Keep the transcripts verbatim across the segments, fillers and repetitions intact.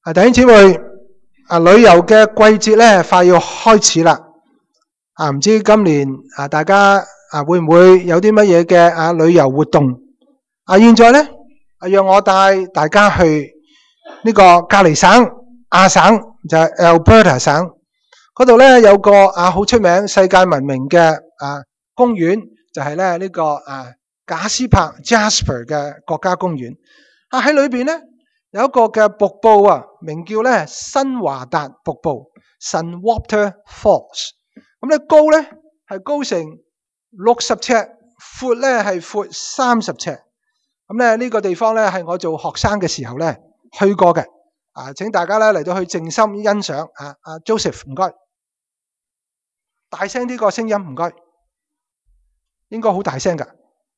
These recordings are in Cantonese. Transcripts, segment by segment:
啊，弟兄姊妹，啊，旅遊嘅季節咧快要開始啦。啊，唔知今年啊，大家啊會唔會有啲乜嘢嘅啊旅遊活動？啊，現在咧啊，讓我帶大家去呢個隔離省亞省，就係 Alberta 省嗰度咧有個啊好出名、世界聞名嘅啊公園，就係咧呢個啊賈斯柏 Jasper 嘅國家公園。啊，喺裏邊咧有一個嘅瀑布啊，名叫咧新華達瀑布 （Sun Water Falls）。咁咧高咧係高成六十尺，闊咧係闊三十尺。咁咧呢個地方咧係我做學生嘅時候咧去過嘅。啊，請大家咧嚟到去靜心欣賞。啊，阿 Joseph 唔該，大聲啲個聲音唔該，應該好大聲㗎。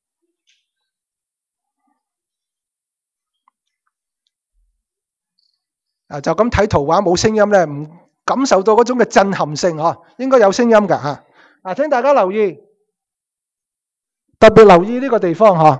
啊，就咁睇圖畫冇聲音咧，唔感受到嗰種嘅震撼性嗬，應該有聲音㗎嚇。啊，請大家留意，特別留意呢個地方嗬。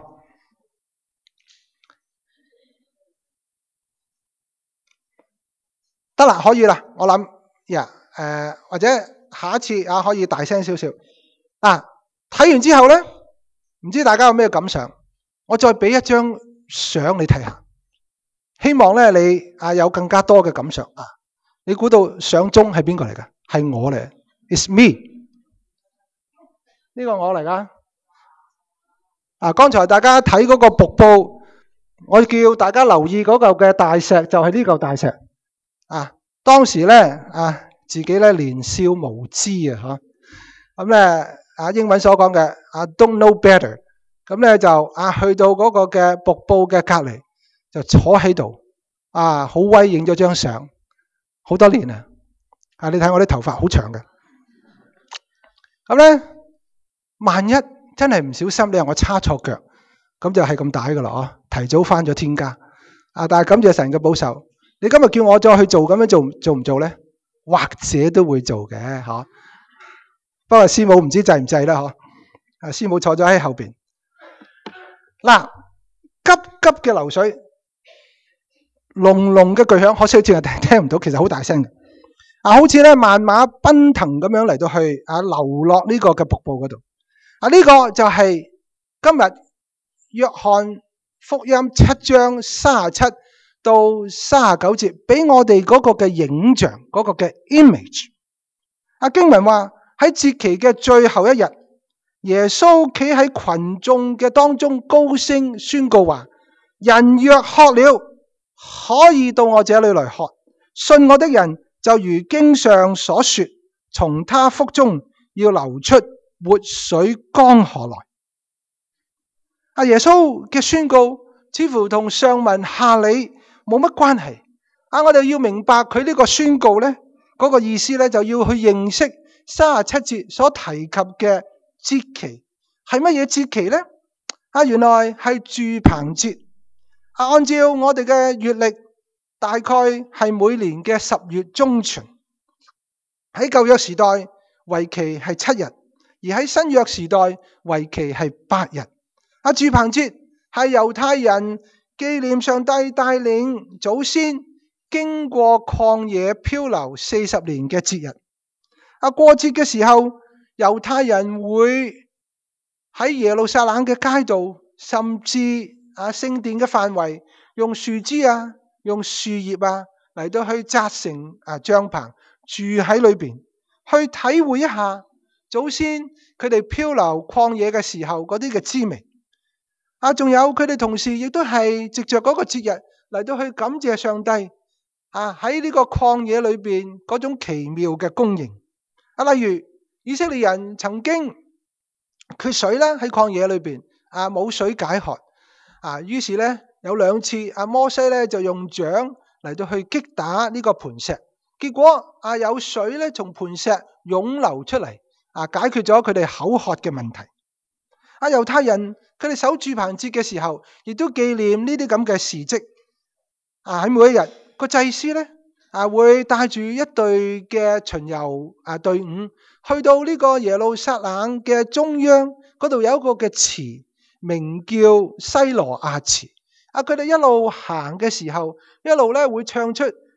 得啦，可以啦，我諗呀，誒、呃、或者下一次啊可以大聲少少。啊，睇完之後咧，唔知大家有咩感想？我再俾一張相你睇下。希望咧你啊有更加多嘅感想啊！你估到相中係邊個嚟㗎？係我嚟 ，It's me。呢個我嚟㗎。啊，剛才大家睇嗰個瀑布，我叫大家留意嗰嚿嘅大石，就係呢嚿大石。啊，當時咧啊，自己咧年少無知啊，嚇咁咧啊，英文所講嘅啊 ，don't know better。咁咧就啊，去到嗰個嘅瀑布嘅隔離。就坐喺度，啊，好威，影咗張相，好多年啦。啊，你睇我啲頭髮好長嘅。咁咧，萬一真係唔小心，你話我叉錯腳，咁就係咁大噶啦，哦，提早翻咗天家。啊，但係感謝神嘅保守，你今日叫我再去做，咁樣做做唔做咧？或者都會做嘅，嚇、啊。不過師母唔知制唔制啦，嗬。啊，師母坐咗喺後邊。嗱、啊，急急嘅流水。隆隆嘅巨響，可惜好似係聽唔到，其實好大聲嘅。啊，好似咧萬馬奔騰咁樣嚟到去啊流落呢個嘅瀑布嗰度。啊，呢、這個就係今日約翰福音七章三十七到三十九節，俾我哋嗰個嘅影像，嗰、那個嘅 image。啊，經文話喺節期嘅最後一日，耶穌企喺群眾嘅當中，高聲宣告話：人若渴了，可以到我這裏來喝，信我的人就如經上所說，從他腹中要流出活水江河來。阿耶穌嘅宣告似乎同上文下理冇乜關係。啊，我哋要明白佢呢個宣告呢，嗰、那個意思呢，就要去認識三十七節所提及嘅節期係乜嘢節期呢？啊，原來係住棚節。啊，按照我哋嘅月曆，大概係每年嘅十月中旬。喺舊約時代，為期係七日；而喺新約時代，為期係八日。啊，住棚節係猶太人紀念上帝帶領祖先經過曠野漂流四十年嘅節日。啊，過節嘅時候，猶太人會喺耶路撒冷嘅街道，甚至啊，聖殿嘅範圍用樹枝啊，用樹葉啊嚟到去紮成啊帳篷，住喺裏邊，去體會一下祖先佢哋漂流曠野嘅時候嗰啲嘅滋味。啊，仲有佢哋同時亦都係藉着嗰個節日嚟到去感謝上帝啊喺呢個曠野裏邊嗰種奇妙嘅供應。啊，例如以色列人曾經缺水啦，喺曠野裏邊啊冇水解渴。啊，於是咧有兩次，阿摩西咧就用杖嚟到去擊打呢個磐石，結果啊有水咧從磐石湧流出嚟，啊解決咗佢哋口渴嘅問題。啊，猶太人佢哋守住棚節嘅時候，亦都紀念呢啲咁嘅事蹟。啊，喺每一日個祭司咧啊會帶住一隊嘅巡遊啊隊伍，去到呢個耶路撒冷嘅中央嗰度有一個嘅池。名叫西羅亞池。啊，佢哋一路行嘅時候，一路咧會唱出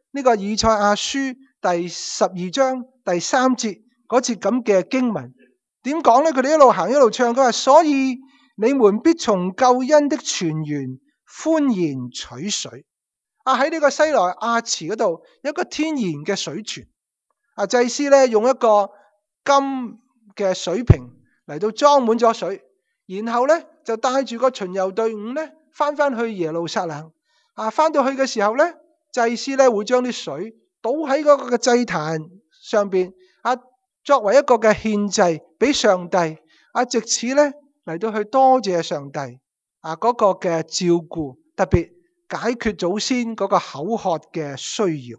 呢個以賽亞書第十二章第三節嗰節咁嘅經文。點講呢？佢哋一路行一路唱，佢話：所以你們必從救恩的泉源歡然取水。啊，喺呢個西萊亞池嗰度有一個天然嘅水泉。啊，祭司咧用一個金嘅水瓶嚟到裝滿咗水，然後咧就帶住個巡遊隊伍咧翻翻去耶路撒冷。啊，翻到去嘅時候咧，祭司咧會將啲水倒喺嗰個嘅祭壇上邊，啊，作為一個嘅獻祭俾上帝。啊，藉此咧嚟到去多謝上帝啊嗰個嘅照顧，特別解決祖先嗰個口渴嘅需要。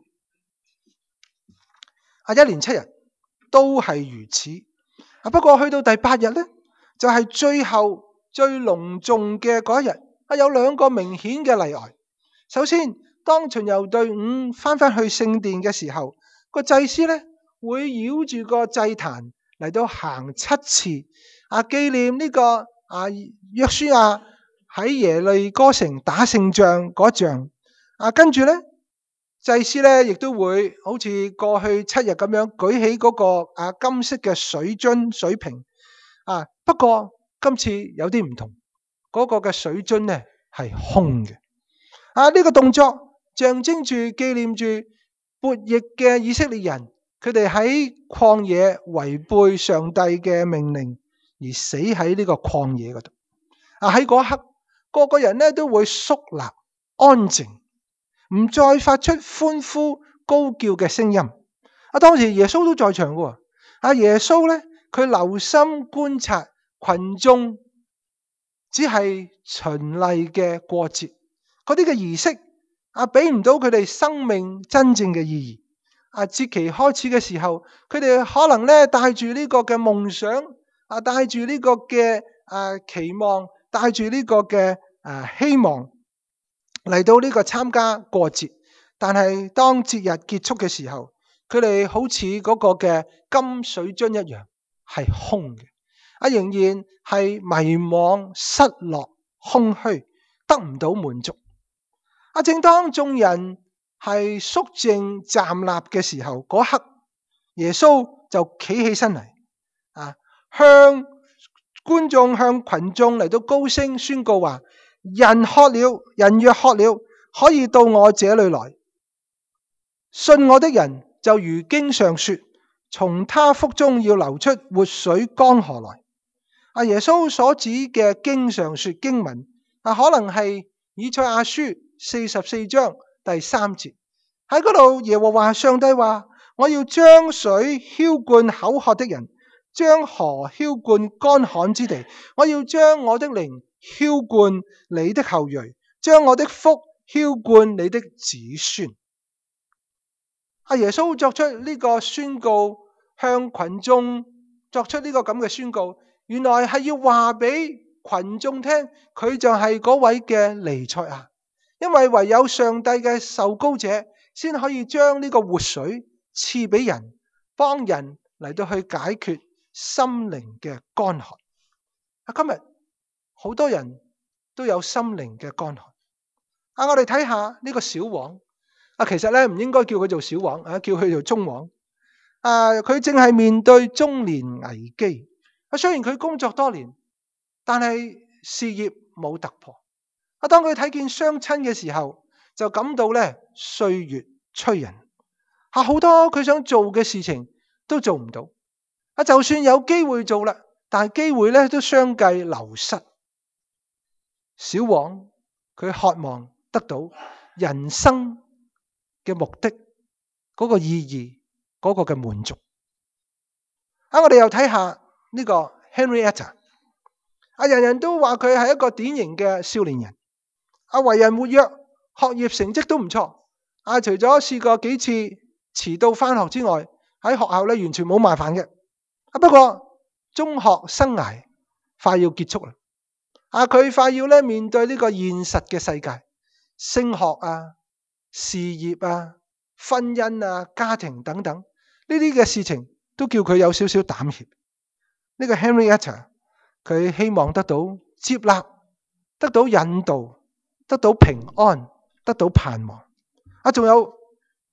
啊，一連七日都係如此。啊，不過去到第八日咧，就係最後最隆重嘅嗰一日。啊，有兩個明顯嘅例外。首先，當巡遊隊伍翻返去聖殿嘅時候，個祭司咧會繞住個祭壇嚟到行七次，啊，紀念呢個啊約書亞喺耶利哥城打勝仗嗰仗。啊，跟住咧，祭司咧亦都會好似過去七日咁樣舉起嗰個啊金色嘅水樽水瓶。啊，不過今次有啲唔同，嗰個嘅水樽咧係空嘅。啊，呢個動作象徵住紀念住悖逆嘅以色列人，佢哋喺曠野違背上帝嘅命令而死喺呢個曠野嗰度。啊，喺嗰刻，個個人咧都會肅立安靜，唔再發出歡呼高叫嘅聲音。啊，當時耶穌都在場嘅。啊，耶穌咧佢留心觀察群眾，只係循例嘅過節。嗰啲嘅儀式啊，俾唔到佢哋生命真正嘅意義。啊，節期開始嘅時候，佢哋可能咧帶住呢個嘅夢想，啊，帶住呢個嘅啊期望，帶住呢個嘅啊希望嚟到呢個參加過節。但係當節日結束嘅時候，佢哋好似嗰個嘅金水樽一樣係空嘅。啊，仍然係迷惘、失落、空虛，得唔到滿足。啊！正當眾人係肅靜站立嘅時候，嗰刻耶穌就企起身嚟，啊，向觀眾、向群眾嚟到高聲宣告話：人渴了，人若渴了，可以到我這裏來。信我的人就如經上說，從他腹中要流出活水江河來。啊！耶穌所指嘅經上說經文啊，可能係以賽亞書四十四章第三節。喺嗰度，耶和華上帝話：我要將水澆灌口渴的人，將河澆灌乾旱之地。我要將我的靈澆灌你的後裔，將我的福澆灌你的子孫。阿耶穌作出呢個宣告，向群眾作出呢個咁嘅宣告，原來係要話俾群眾聽，佢就係嗰位嘅彌賽亞。因為唯有上帝嘅受膏者，先可以將呢個活水賜俾人，幫人嚟到去解決心靈嘅乾旱。啊，今日好多人都有心靈嘅乾旱。啊，我哋睇下呢個小王。啊，其實咧唔應該叫佢做小王，啊，叫佢做中王。啊，佢正係面對中年危機。啊，雖然佢工作多年，但係事業冇突破。啊，當佢睇見雙親嘅時候，就感到咧歲月催人。啊，好多佢想做嘅事情都做唔到。啊，就算有機會做啦，但係機會咧都相繼流失。小王佢渴望得到人生嘅目的，嗰個意義，嗰個嘅滿足。啊，我哋又睇下呢個 Henrietta。啊，人人都話佢係一個典型嘅少年人。啊，為人活躍，學業成績都唔錯。啊，除咗試過幾次遲到翻學之外，喺學校咧完全冇麻煩嘅。啊，不過中學生涯快要結束啦。啊，佢快要咧面對呢個現實嘅世界，升學啊、事業啊、婚姻啊、家庭等等呢啲嘅事情，都叫佢有少少膽怯。呢個 Henrietta 佢希望得到接納，得到引導，得到平安，得到盼望。啊，仲有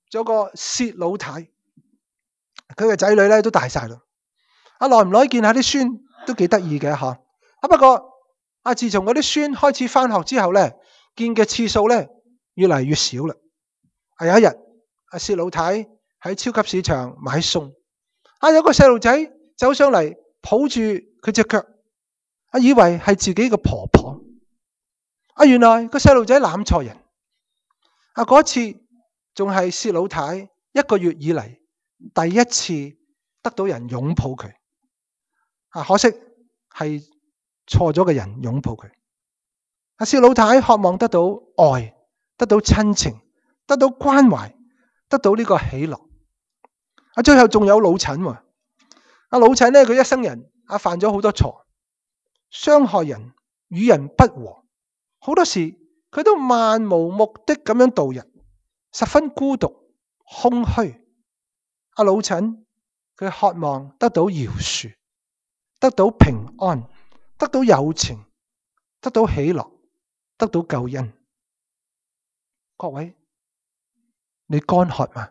咗個薛老太，佢嘅仔女咧都大晒啦。啊，耐唔耐見下啲孫都幾得意嘅吓。啊，不過啊，自從嗰啲孫開始翻學之後咧，見嘅次數咧越嚟越少啦。啊，有一日，阿薛老太喺超級市場買餸，啊，有個細路仔走上嚟抱住佢隻腳，啊，以為係自己嘅婆婆。啊，原來個細路仔攬錯人。啊，嗰次仲係薛老太一個月以嚟第一次得到人擁抱佢。啊，可惜係錯咗嘅人擁抱佢。阿薛老太渴望得到愛，得到親情，得到關懷，得到呢個喜樂。啊，最後仲有老陳喎。阿老陳咧，佢一生人啊犯咗好多錯，傷害人，與人不和，好多時佢都漫無目的咁樣度日，十分孤獨空虛。阿老陳佢渴望得到饒恕，得到平安，得到友情，得到喜樂，得到救恩。各位，你乾渴嗎？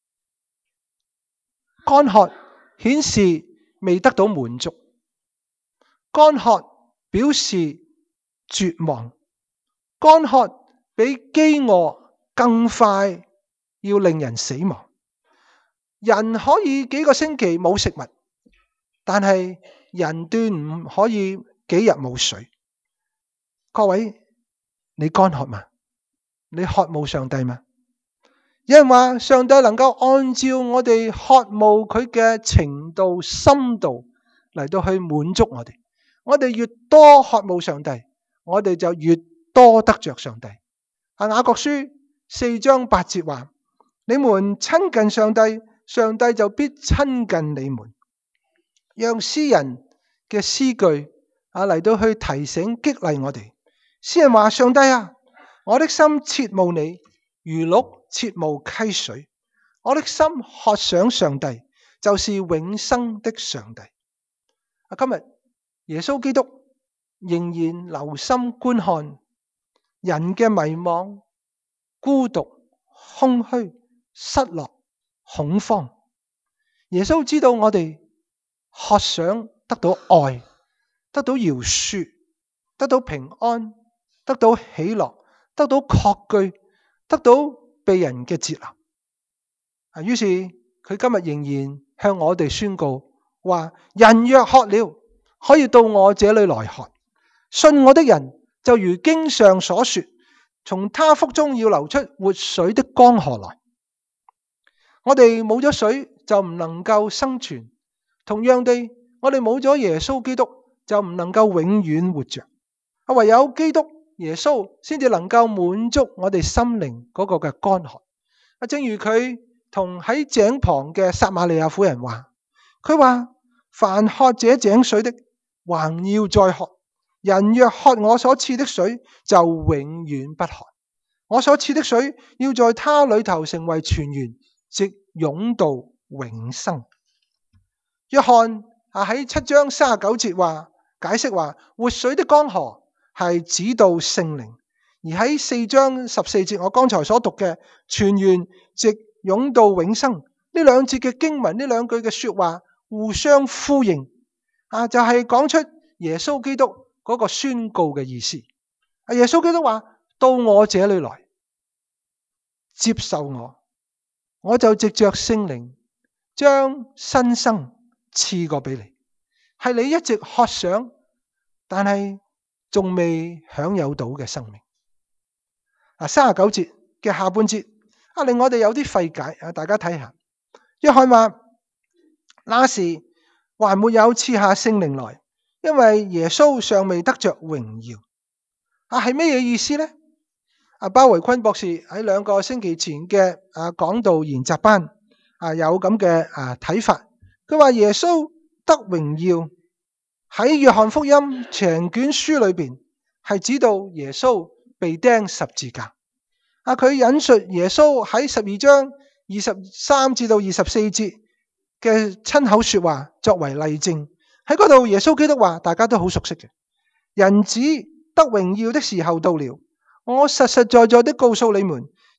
乾渴顯示未得到滿足，乾渴表示絕望，乾渴比飢餓更快要令人死亡。人可以幾個星期冇食物，但係人斷唔可以幾日冇水。各位，你乾渴嗎？你渴慕上帝嗎？有人話上帝能夠按照我哋渴慕佢嘅程度深度嚟到去滿足我哋。我哋越多渴慕上帝，我哋就越多得着上帝。啊，雅各書四章八節話：你們親近上帝，上帝就必親近你們。讓詩人嘅詩句啊嚟到去提醒激勵我哋。詩人話：上帝啊，我的心切慕你，如鹿切慕溪水。我的心渴想上帝，就是永生的上帝。啊，今日耶穌基督仍然留心觀看人嘅迷惘、孤獨、空虛、失落、恐慌。耶穌知道我哋渴想得到愛，得到饒恕，得到平安，得到喜樂，得到確據，得到被人嘅接納。啊，於是佢今日仍然向我哋宣告話：人若渴了，可以到我這裏來喝。信我的人，就如經上所說，從他腹中要流出活水的江河來。我哋冇咗水就唔能夠生存，同樣地，我哋冇咗耶穌基督就唔能夠永遠活着。啊，唯有基督耶穌先至能夠滿足我哋心靈嗰個嘅乾渴。啊，正如佢同喺井旁嘅撒瑪利亞婦人話，佢話：凡喝這井水的，還要再喝；人若喝我所賜的水，就永遠不渴。我所賜的水要在他裏頭成為泉源，直湧到永生。約翰啊喺七章三十九節話解釋話，活水的江河係指到聖靈，而喺四章十四節我剛才所讀嘅泉源直湧到永生，呢兩節嘅經文，呢兩句嘅說話互相呼應啊，就係、是、講出耶穌基督嗰個宣告嘅意思。啊，耶穌基督話：到我這裏來，接受我，我就藉着聖靈將新生賜過俾你，係你一直渴想但係仲未享有到嘅生命。啊，三十九節嘅下半節啊，令我哋有啲費解啊！大家睇下，約翰話：那時還沒有賜下聖靈來，因為耶穌尚未得着榮耀。啊，係咩嘢意思呢？啊，包維坤博士喺兩個星期前嘅啊講道研習班啊有咁嘅啊睇法。佢話耶穌得榮耀喺約翰福音成卷書裏邊係指到耶穌被釘十字架。啊，佢引述耶穌喺十二章二十三至到二十四節嘅親口說話作為例證。喺嗰度耶穌基督話，大家都好熟悉嘅：人子得榮耀的時候到了，我實實在在的告訴你們，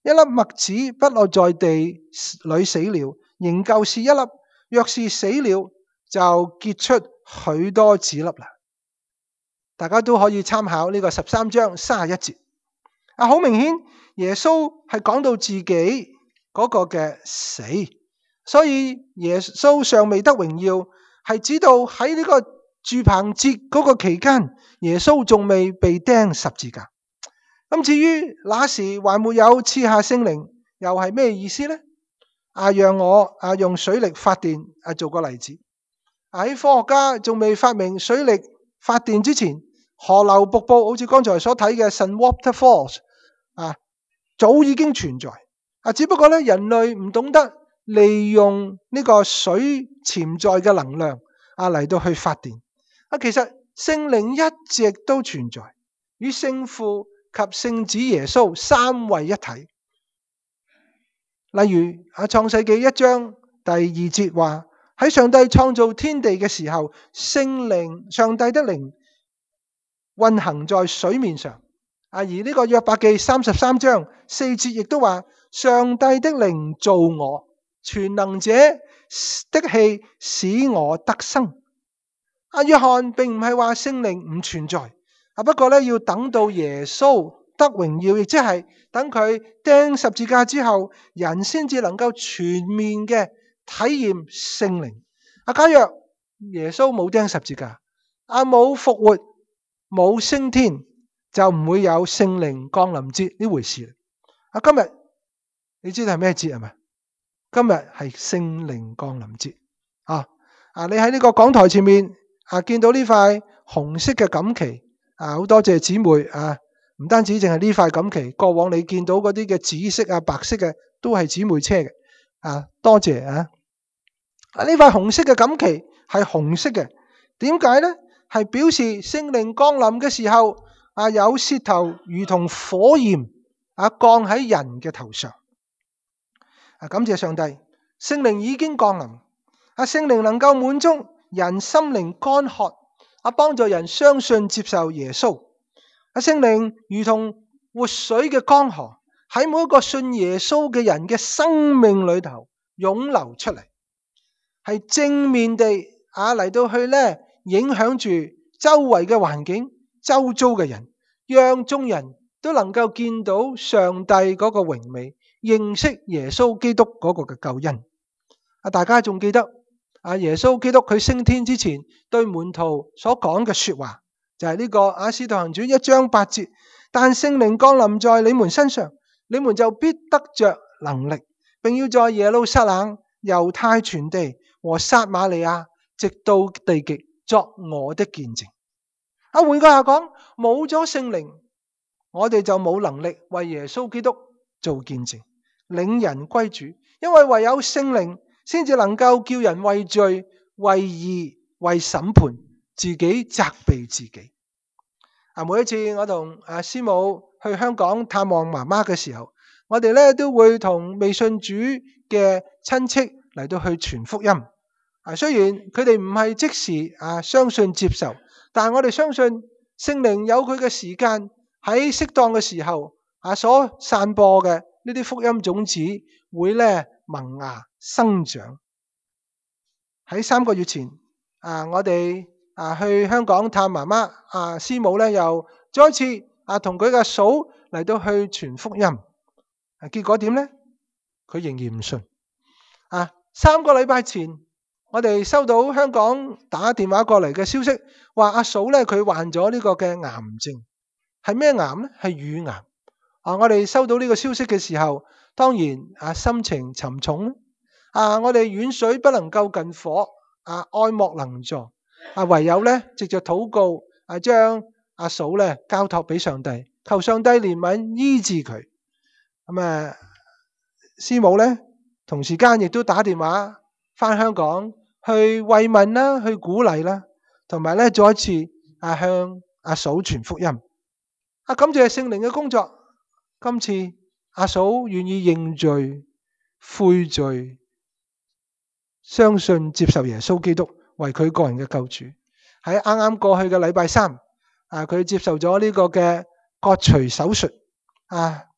一粒麥子不落在地裏死了，仍舊是一粒；若是死了，就結出許多子粒啦。大家都可以參考呢個十三章三十一節。啊，好明顯耶穌係講到自己嗰個嘅死，所以耶穌尚未得榮耀，係指到喺呢個住棚節嗰個期間，耶穌仲未被釘十字架。咁至於那時還沒有賜下聖靈，又係咩意思呢？啊，讓我啊用水力發電啊做個例子。喺科學家仲未發明水力發電之前，河流瀑布好似剛才所睇嘅 Sun Waterfalls 啊，早已經存在。啊，只不過咧人類唔懂得利用呢個水潛在嘅能量啊嚟到去發電。啊，其實聖靈一直都存在，與聖父及聖子耶穌三位一體。例如啊，創世紀一章第二節話，喺上帝創造天地嘅時候，聖靈上帝的靈運行在水面上。啊，而呢個約伯記三十三章四節亦都話，上帝的靈造我，全能者的氣使我得生。啊，約翰並唔係話聖靈唔存在，啊，不過咧要等到耶穌得榮耀，亦即係等佢釘十字架之後，人先至能夠全面嘅體驗聖靈。啊，假若耶穌冇釘十字架，啊冇復活，冇升天，就唔會有聖靈降臨節呢回事。啊，今日你知道係咩節係咪？今日係聖靈降臨節。啊啊，你喺呢個講台前面啊，見到呢塊紅色嘅錦旗，啊，好多謝姊妹啊！唔單止淨係呢塊錦旗，過往你見到嗰啲嘅紫色啊、白色嘅，都係姊妹車嘅。啊，多謝啊！啊，呢塊紅色嘅錦旗係紅色嘅，點解呢？係表示聖靈降臨嘅時候，啊有舌頭如同火焰啊降喺人嘅頭上。啊，感謝上帝，聖靈已經降臨。啊，聖靈能夠滿足人心靈乾渴，啊幫助人相信接受耶穌。啊，聖靈如同活水嘅江河，喺每一個信耶穌嘅人嘅生命裏頭湧流出嚟，係正面地啊嚟到去咧影響住周圍嘅環境、周遭嘅人，讓眾人都能夠見到上帝嗰個榮美，認識耶穌基督嗰個嘅救恩。啊，大家仲記得啊耶穌基督佢升天之前對門徒所講嘅說話？就係呢個《使徒行傳》一章八節，但聖靈降臨在你們身上，你們就必得着能力，並要在耶路撒冷、猶太全地和撒瑪利亞，直到地極，作我的見證。啊，換句話講，冇咗聖靈，我哋就冇能力為耶穌基督做見證，領人歸主。因為唯有聖靈先至能夠叫人為罪、為義、為審判，自己責備自己。啊，每一次我同阿師母去香港探望媽媽嘅時候，我哋咧都會同未信主嘅親戚嚟到去傳福音。啊，雖然佢哋唔係即時啊相信接受，但係我哋相信聖靈有佢嘅時間，喺適當嘅時候啊所散播嘅呢啲福音種子會咧萌芽生長。喺三個月前啊，我哋啊去香港探媽媽，啊師母咧又再一次啊同佢嘅嫂嚟到去傳福音，啊結果點咧？佢仍然唔信。啊，三個禮拜前，我哋收到香港打電話過嚟嘅消息，話阿嫂咧佢患咗呢個嘅癌症，係咩癌咧？係乳癌。啊，我哋收到呢個消息嘅時候，當然啊心情沉重。啊，我哋遠水不能夠近火，啊愛莫能助。啊，唯有咧藉着禱告，啊將阿嫂咧交託俾上帝，求上帝憐憫醫治佢。咁啊，師母咧同時間亦都打電話翻香港去慰問啦，去鼓勵啦，同埋咧再一次啊向阿嫂傳福音。啊，感謝聖靈嘅工作，今次阿嫂願意認罪悔罪，相信接受耶穌基督為佢個人嘅救主。喺啱啱過去嘅禮拜三，啊佢接受咗呢個嘅割除手術，啊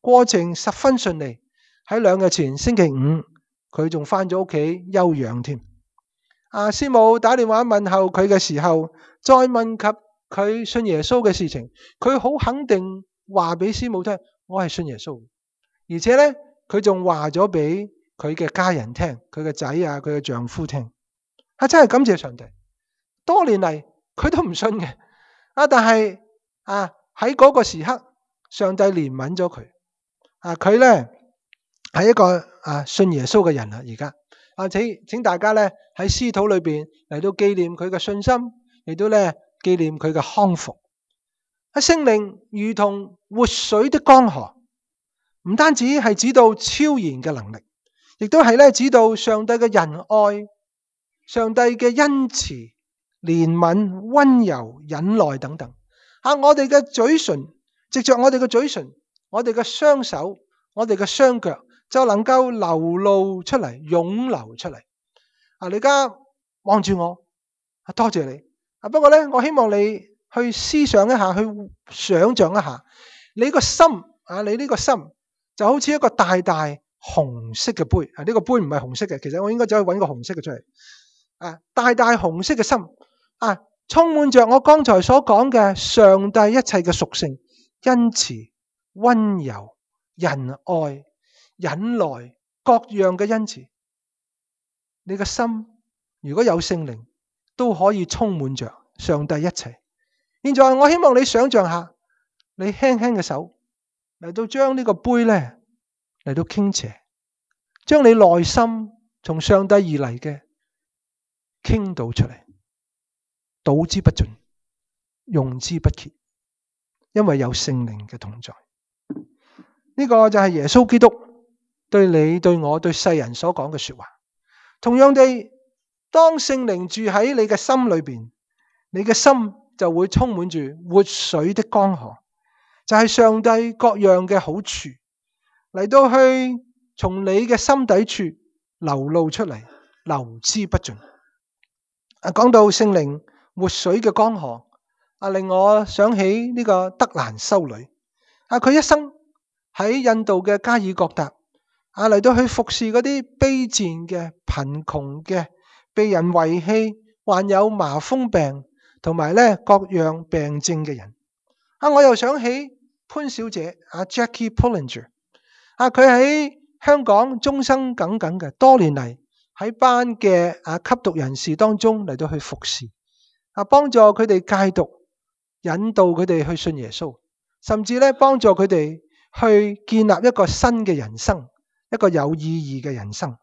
過程十分順利。喺兩日前星期五，佢仲翻咗屋企休養添。阿師母打電話問候佢嘅時候，再問及佢信耶穌嘅事情，佢好肯定話俾師母聽，我係信耶穌。而且呢，佢仲話咗俾佢嘅家人聽，佢嘅仔啊，佢嘅丈夫聽。啊，真係感謝上帝！多年嚟佢都唔信嘅，啊，但係啊喺嗰個時刻，上帝憐憫咗佢。啊，佢呢係一個啊信耶穌嘅人啦，而家啊，請請大家呢喺私禱裏邊嚟到紀念佢嘅信心，亦都呢紀念佢嘅康復。啊，聖靈如同活水的江河，唔單止係指到超然嘅能力，亦都係咧指到上帝嘅仁愛、上帝嘅恩慈、憐憫、温柔、忍耐等等。啊，我哋嘅嘴唇，藉着我哋嘅嘴唇，我哋嘅雙手，我哋嘅雙腳，就能夠流露出嚟，湧流出嚟。啊，你而家望住我，啊，多謝你。啊，不過咧，我希望你去思想一下，去想象一下，你個心啊，你呢個心就好似一個大大紅色嘅杯。啊，呢個杯唔係紅色嘅，其實我應該走去揾個紅色嘅出嚟。啊，大大紅色嘅心，啊，充滿着我剛才所講嘅上帝一切嘅屬性，恩慈、温柔、仁愛、忍耐，各樣嘅恩慈。你嘅心如果有聖靈，都可以充滿着上帝一切。現在我希望你想象下，你輕輕嘅手嚟到將呢個杯咧嚟到傾斜，將你內心從上帝而嚟嘅傾倒出嚟，倒之不盡，用之不竭，因為有聖靈嘅同在。呢個就係耶穌基督對你、對我、對世人所講嘅說話。同樣地，當聖靈住喺你嘅心裏邊，你嘅心就會充滿住活水的江河，就係上帝各樣嘅好處嚟到去從你嘅心底處流露出嚟，流之不盡。啊，講到聖靈活水嘅江河，啊，令我想起呢個德蘭修女。啊，佢一生喺印度嘅加爾各答，啊，嚟到去服侍嗰啲卑賤嘅、貧窮嘅、被人遺棄、患有麻風病同埋咧各樣病症嘅人。啊，我又想起潘小姐啊 Jackie Pullinger， 啊，佢喺香港終生耿耿嘅，多年嚟喺班嘅啊吸毒人士當中嚟到去服侍，啊，幫助佢哋戒毒，引導佢哋去信耶穌，甚至咧幫助佢哋去建立一個新嘅人生，一個有意義嘅人生。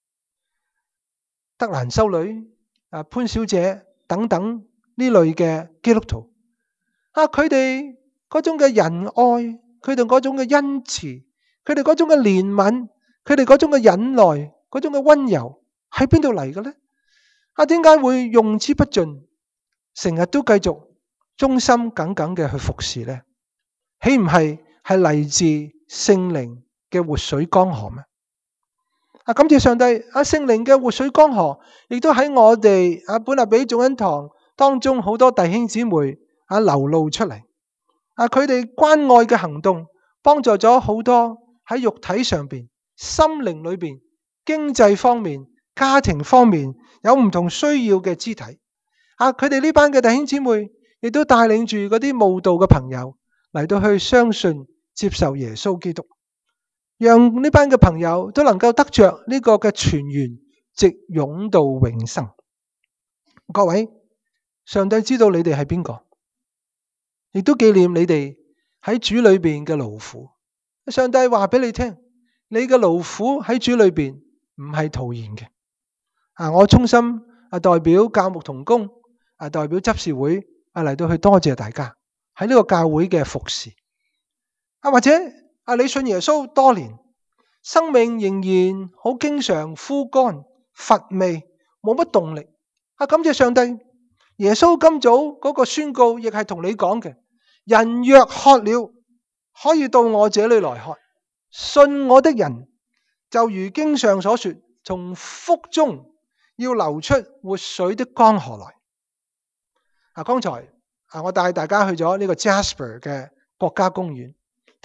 德蘭修女、啊潘小姐等等呢類嘅基督徒，啊，佢哋嗰種嘅仁愛，佢哋嗰種嘅恩慈，佢哋嗰種嘅憐憫，佢哋嗰種嘅忍耐，嗰種嘅温柔，喺邊度嚟嘅咧？啊，點解會用之不盡，成日都繼續忠心耿耿嘅去服侍咧？豈唔係係嚟自聖靈嘅活水江河咩？啊，感謝上帝！啊，聖靈嘅活水江河，亦都喺我哋啊本立比眾恩堂當中好多弟兄姊妹啊流露出嚟。啊，佢哋關愛嘅行動，幫助咗好多喺肉體上邊、心靈裏邊、經濟方面、家庭方面有唔同需要嘅肢體。啊，佢哋呢班嘅弟兄姊妹，亦都帶領住嗰啲慕道嘅朋友嚟到去相信、接受耶穌基督。讓呢班嘅朋友都能夠得着呢個嘅泉源，直湧到永生。各位，上帝知道你哋係邊個，亦都紀念你哋喺主裏邊嘅勞苦。上帝話俾你聽，你嘅勞苦喺主裏邊唔係徒然嘅。啊，我衷心啊代表教牧同工啊代表執事會啊嚟到去多謝大家喺呢個教會嘅服侍。啊，或者啊，你信耶穌多年，生命仍然好經常枯乾乏味，冇乜動力。啊，感謝上帝，耶穌今早嗰個宣告亦係同你講嘅：人若渴了，可以到我這裏來喝。信我的人，就如經上所說，從腹中要流出活水的江河來。啊，剛才啊，我帶大家去咗呢個 Jasper 嘅國家公園。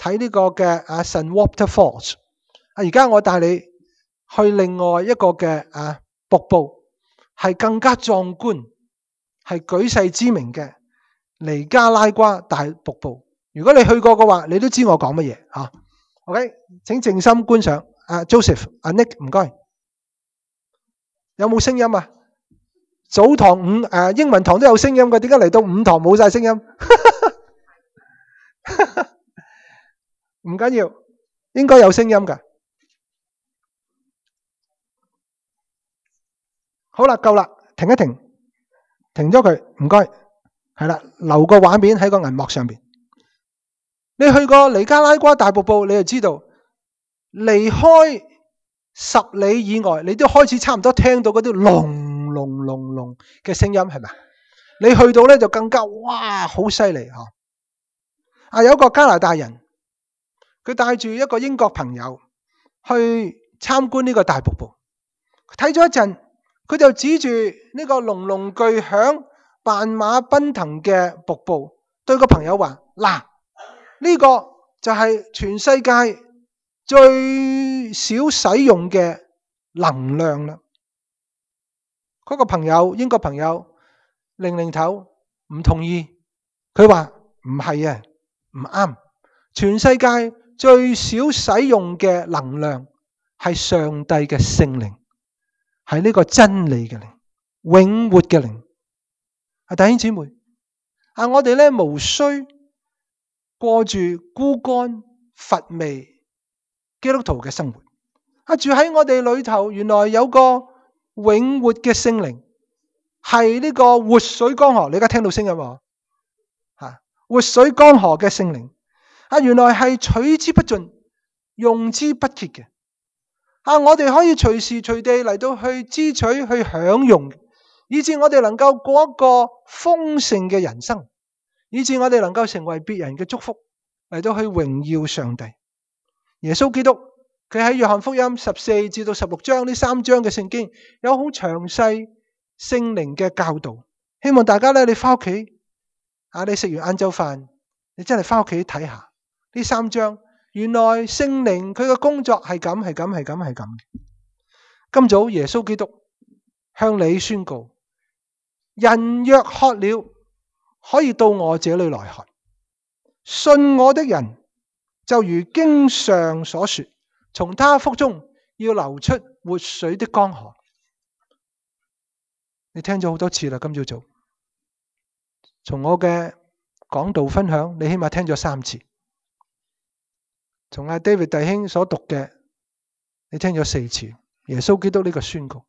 睇呢個嘅啊神 waterfalls。啊，而家我帶你去另外一個嘅啊瀑布，係更加壯觀，係舉世知名嘅尼加拉瓜大瀑布。如果你去過嘅話，你都知我講乜嘢啊 ？OK， 請靜心觀賞。啊 Joseph， 啊 Nick， 唔該。有冇聲音啊？早堂五誒、啊、英文堂都有聲音嘅，點解嚟到五堂冇晒聲音？唔緊要，應該有聲音㗎。好啦，夠啦，停一停，停咗佢，唔該。係啦，留個畫面喺個銀幕上邊。你去過尼加拉瓜大瀑布，你就知道離開十里以外，你都開始差唔多聽到嗰啲隆隆隆隆嘅聲音，係咪？你去到咧就更加哇，好犀利嗬！啊，有一個加拿大人，佢帶住一個英國朋友去參觀呢個大瀑布，睇咗一陣，佢就指住呢個隆隆巨響、萬馬奔騰嘅瀑布，對個朋友話：嗱，呢個就係全世界最少使用嘅能量啦。嗰個朋友，英國朋友擰擰頭唔同意，佢話唔係啊，唔啱。全世界最少使用嘅能量係上帝嘅聖靈，係呢個真理嘅靈，永活嘅靈。啊，弟兄姊妹，啊，我哋咧無需過住孤單乏味基督徒嘅生活。啊，住喺我哋裏頭，原來有個永活嘅聖靈，係呢個活水江河。你而家聽到聲音喎，吓，活水江河嘅聖靈，啊，原來係取之不盡、用之不竭嘅。啊，我哋可以隨時隨地嚟到去支取、去享用，以致我哋能夠過一個豐盛嘅人生，以致我哋能夠成為別人嘅祝福，嚟到去榮耀上帝。耶穌基督，佢喺約翰福音十四至到十六章呢三章嘅聖經有好詳細聖靈嘅教導，希望大家咧，你翻屋企啊，你食完晏晝飯，你真係翻屋企睇下呢三章，原來聖靈佢嘅工作係咁係咁係咁係咁。今早耶穌基督向你宣告：人若渴了，可以到我這裏來喝；信我的人，就如經上所說，從他腹中要流出活水的江河。你聽咗好多次啦，今朝早從我嘅講道分享，你起碼聽咗三次。從阿 David 弟兄所讀嘅，你聽咗四次。耶穌基督呢個宣告，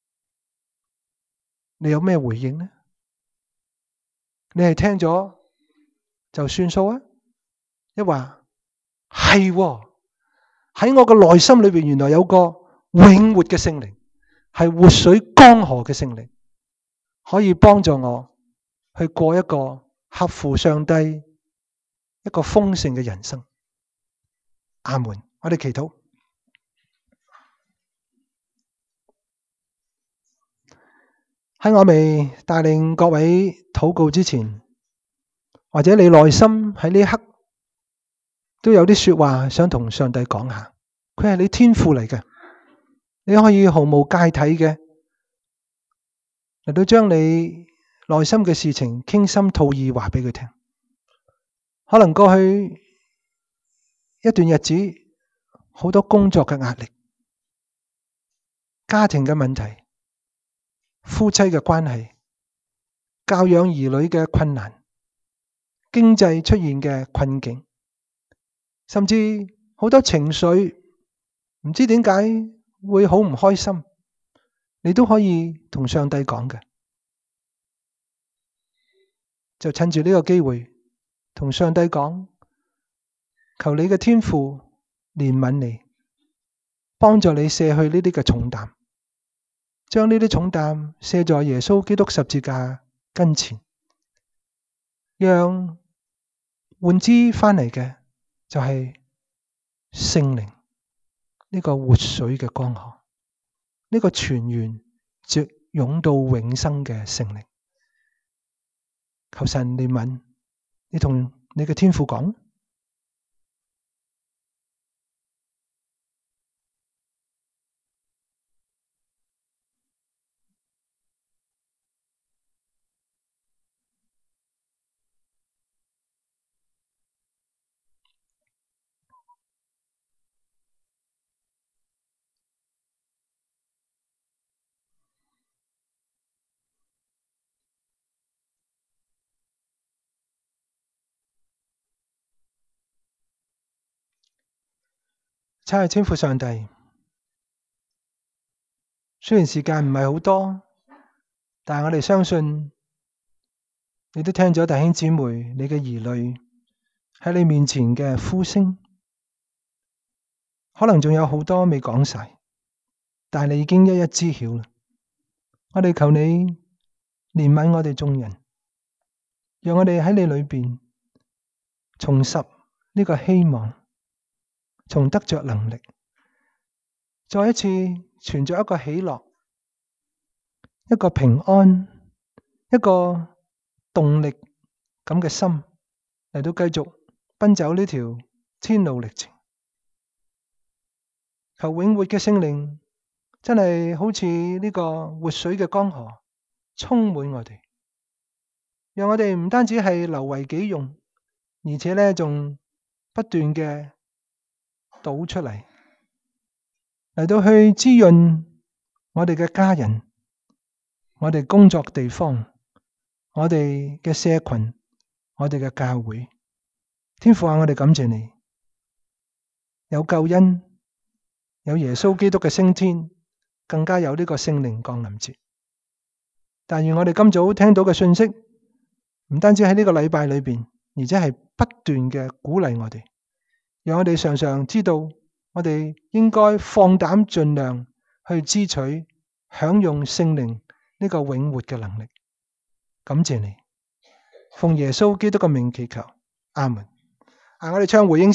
你有咩回應呢？你係聽咗就算數啊？一話係喺我嘅內心裏邊，原來有個永活嘅聖靈，係活水江河嘅聖靈，可以幫助我去過一個合乎上帝一個豐盛嘅人生。阿門。我哋祈禱。喺我未帶領各位禱告之前，或者你內心喺呢一刻都有啲說話想同上帝講下。佢係你天父嚟嘅，你可以毫無芥蒂嘅嚟到將你內心嘅事情傾心吐意話俾佢聽。可能過去一段日子好多工作嘅壓力、家庭嘅問題、夫妻嘅關係、教養兒女嘅困難、經濟出現嘅困境，甚至好多情緒，唔知點解會好唔開心，你都可以同上帝講嘅。就趁住呢個機會同上帝講，求你嘅天父憐憫你，幫助你卸去呢啲嘅重擔，將呢啲重擔卸在耶穌基督十字架跟前，讓換之翻嚟嘅就係聖靈，呢個活水嘅江河，呢個泉源直湧到永生嘅聖靈。求神憐憫，你同你嘅天父講。 差係稱呼上帝。雖然時間唔係好多，但係我哋相信你都聽咗弟兄姊妹你嘅兒女喺你面前嘅呼聲，可能仲有好多未講晒，但係你已經一一知曉啦。我哋求你憐憫我哋眾人，讓我哋喺你裏邊重拾呢個希望，重得着能力，再一次存着一個喜樂，一個平安，一個動力咁嘅心嚟到繼續奔走呢條天路歷程。求永活嘅聖靈真係好似呢個活水嘅江河充滿我哋，讓我哋唔單止係留為己用，而且呢仲不斷嘅倒出嚟，嚟到去滋潤我哋嘅家人，我哋工作地方，我哋嘅社群，我哋嘅教會。天父啊，我哋感謝你，有救恩，有耶穌基督嘅升天，更加有呢個聖靈降臨節。但願我哋今早聽到嘅信息，唔單止喺呢個禮拜裏邊，而且係不斷嘅鼓勵我哋，讓我哋常常知道我哋應該放膽盡量去支取享用聖靈呢個永活嘅能力。感謝你，奉耶穌基督嘅名祈求，阿門。啊，我哋唱回應。